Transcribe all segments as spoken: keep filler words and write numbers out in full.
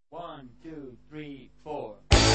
One, two, three, four.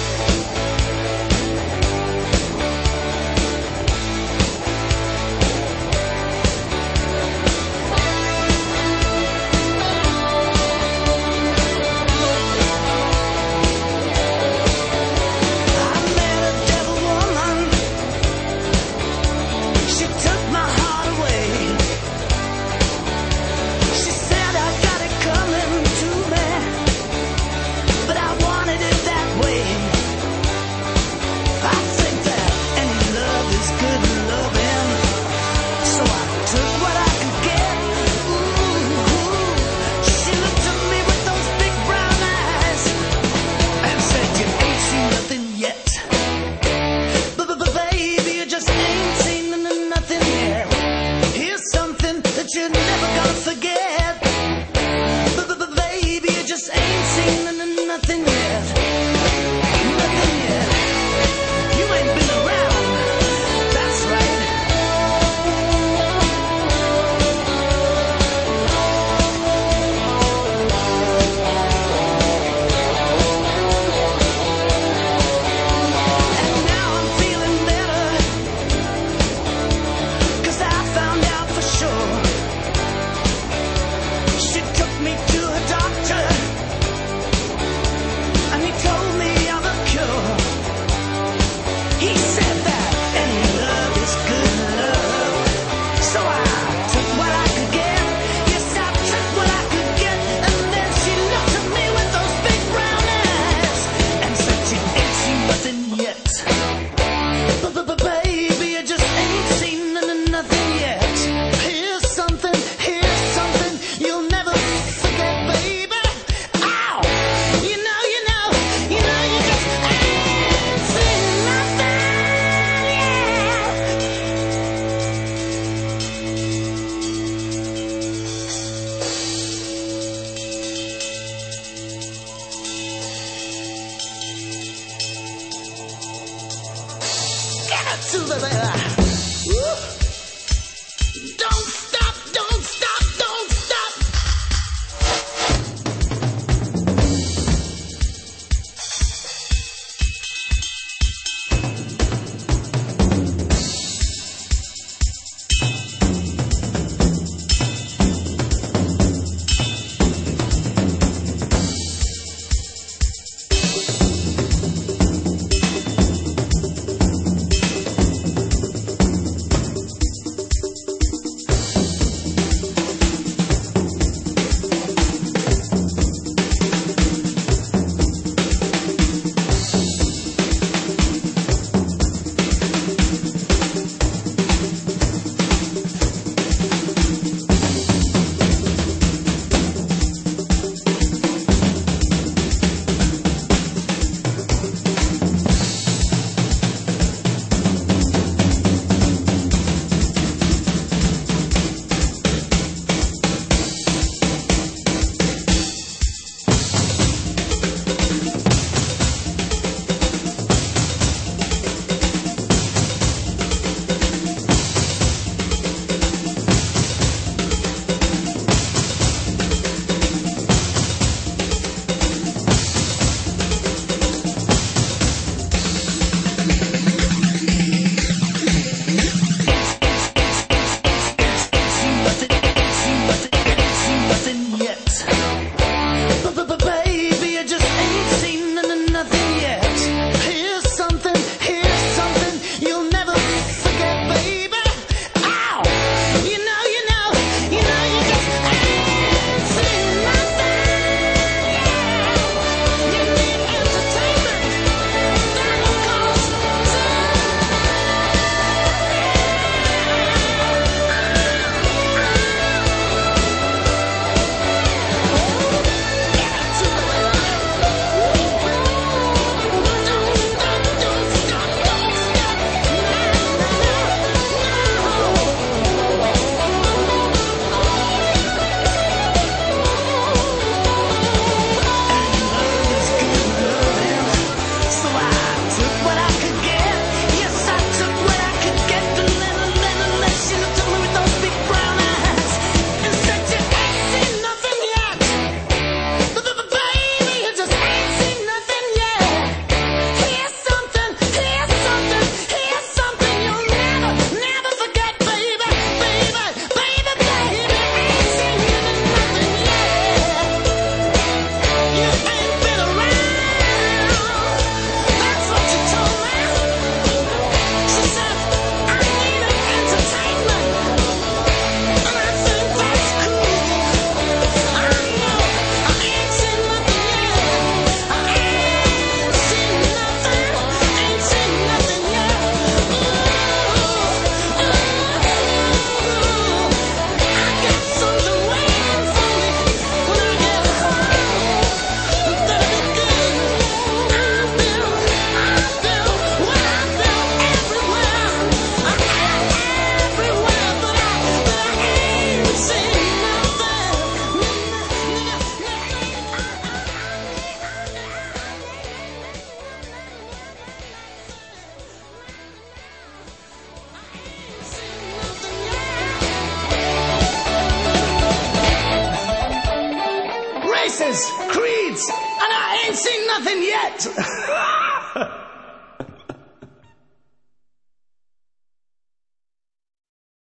You're never gonna forget, baby. You just ain't seen nothing yet, nothing yet. You ain't been around, that's right. And now I'm feeling better, 'cause I found out for sure. She took me to a doctor, and he told me I'm a cure. He said that any love is good love. So I took what I could get. Yes, I took what I could get. And then she looked at me with those big brown eyes and said she ain't seen nothing yet. Baby, you just ain't seen nothing yet. Here's something, here's something you'll never forget, baby. Ow! You know, you know, you know, you just ain't seen nothing yet. Get it to the baby. Woo. Don't stop, don't stop, don't stop. creeds, and I ain't seen nothing yet.